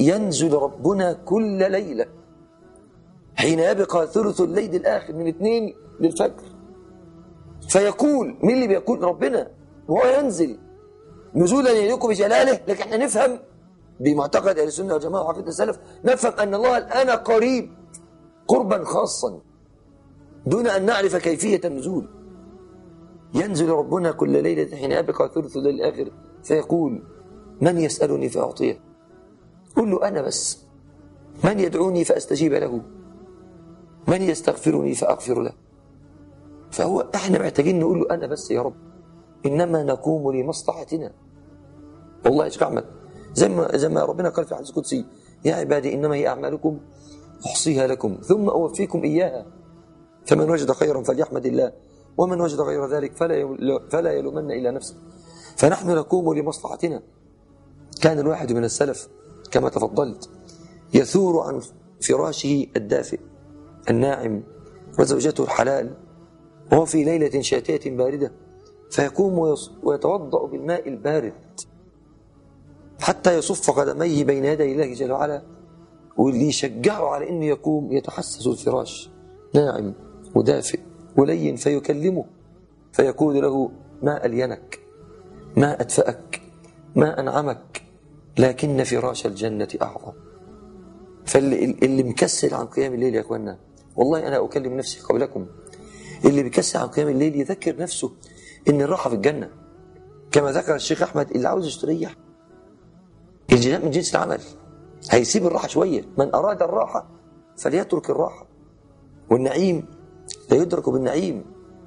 ينزل ربنا كل ليلة حين يبقى ثلث الليل الآخر من 2 للفجر، فيقول، مين اللي بيقول؟ ربنا، وهو ينزل نزولا يليق بجلاله. لكن احنا نفهم بمعتقد اهل السنه والجماعه وعقيده السلف، نفهم ان الله الان قريب قربا خاصا دون ان نعرف كيفيه النزول. ينزل ربنا كل ليله حين يبقى ثلث الليل الاخر فيقول: من يسالني فاعطيه؟ قل له انا بس. من يدعوني فاستجيب له؟ من يستغفرني فاغفر له؟ فهو احنا محتاجين نقول له انا بس يا رب، انما نقوم لمصلحتنا. والله يا شيخ احمد، زي ما ربنا قال في الحديث القدسي: يا عبادي انما هي اعمالكم احصيها لكم ثم اوفيكم اياها، فمن وجد خيرا فليحمد الله ومن وجد غير ذلك فلا يلومن الا نفسه. فنحن نقوم لمصلحتنا. كان الواحد من السلف كما تفضلت يثور عن فراشه الدافئ الناعم وزوجته الحلال وهو في ليلة شاتية باردة، فيقوم ويتوضأ بالماء البارد حتى يصف قدميه بين يدي الله جل وعلا، واللي يشجعه على انه يقوم يتحسس الفراش ناعم ودافئ ولين، فيكلمه فيقول له: ما ألينك، ما أدفأك، ما أنعمك، لكن فراش الجنة أعظم. فاللي مكسل عن قيام الليل يا أخوانا، والله أنا أكلم نفسي قبلكم، اللي بيكسل عن قيام الليل يذكر نفسه إن الراحة في الجنة، كما ذكر الشيخ أحمد: اللي عاوز يستريح الجزاء من جنس العمل، هيسيب الراحة شوية. من أراد الراحة فليترك الراحة، والنعيم لا يدرك بالنعيم،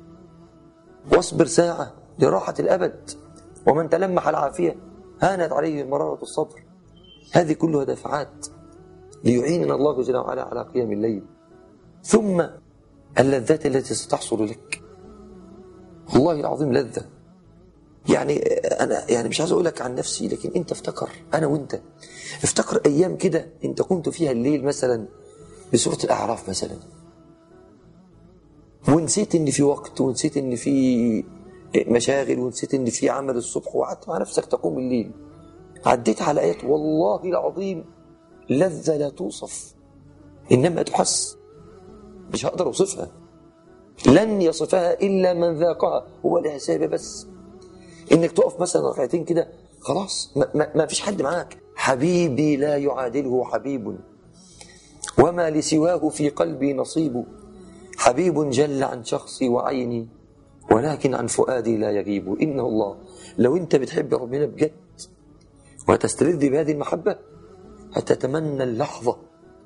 واصبر ساعة لراحة الأبد، ومن تلمح العافية هانت عليه مرارة الصبر. هذه كلها دفعات ليعيننا الله جل وعلا على قيام الليل. ثم اللذات التي ستحصل لك، والله العظيم لذة. يعني أنا مش عايز أقول لك عن نفسي، لكن أنت افتكر، أنا وأنت افتكر أيام كده أنت قمت فيها الليل مثلا بسورة الأعراف مثلا، ونسيت إن في وقت، ونسيت إن في مشاغل، ونسيت إن في عمل الصبح، وقعدت مع نفسك تقوم الليل، عديت على آيات والله العظيم لذة لا توصف، إنما تحس، مش هقدر أوصفها، لن يصفها إلا من ذاقها. هو الإحساس بس إنك تقف مثلا ركعتين كده، خلاص ما فيش حد معاك. حبيبي لا يعادله حبيب، وما لسواه في قلبي نصيب، حبيب جل عن شخصي وعيني، ولكن عن فؤادي لا يغيب. إنه الله. لو أنت بتحب ربنا بجد وتستلذ بهذه المحبة، هتتمنى اللحظة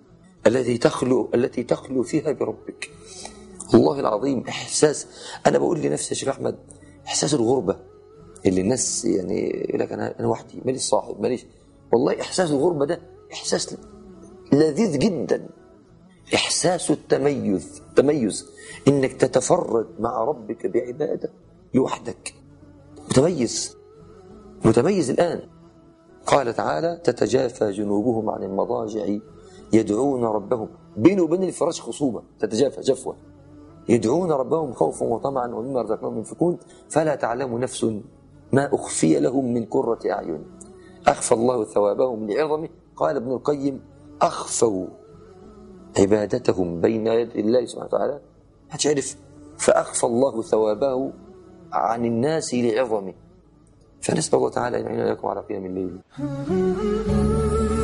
التي تخلو فيها بربك. والله العظيم إحساس، أنا بقول لنفسي يا شيخ أحمد، إحساس الغربة اللي الناس يعني يقول لك أنا وحدي، ماليش صاحب، ماليش. والله إحساس الغربة ده إحساس لذيذ جدا. إحساس التميز إنك تتفرد مع ربك بعبادة لوحدك، متميز الآن. قال تعالى: تتجافى جنوبهم عن المضاجع يدعون ربهم، بينه وبين الفراش خصومة، تتجافى جفوة، يدعون ربهم خوفا وطمعا ومما رزقناهم ينفقون، فلا تعلم نفس ما أخفي لهم من قرة أعين أخفى الله ثوابهم لعظمه. قال ابن القيم: أخفوا عبادتهم بين يدي الله سبحانه وتعالى، هتعرف، فأخفى الله ثوابه عن الناس لعظمه. فنسأل الله تعالى أن يعيننا لكم على قيام الليل.